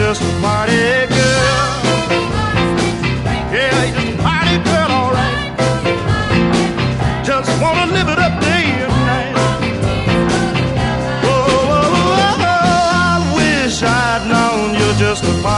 just a party girl. Yeah, you're just a party girl, all right. Just wanna live it up day and night. Oh, I wish I'd known you're just a party girl.